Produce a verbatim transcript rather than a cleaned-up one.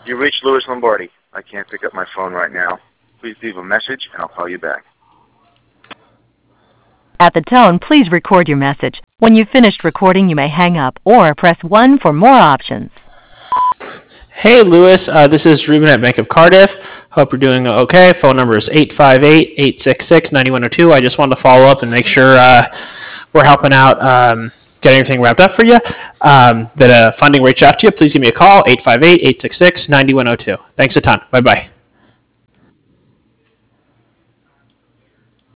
You reached Louis Lombardi. I can't pick up my phone right now. Please leave a message, and I'll call you back. At the tone, please record your message. When you've finished recording, you may hang up or press one for more options. Hey, Louis. Uh, this is Ruben at Bank of Cardiff. Hope you're doing okay. Phone number is eight five eight, eight six six, nine one zero two. I just wanted to follow up and make sure uh, we're helping out, um, get everything wrapped up for you. Um, that uh, funding reached out to you. Please give me a call, eight five eight, eight six six, nine one zero two. Thanks a ton. Bye-bye.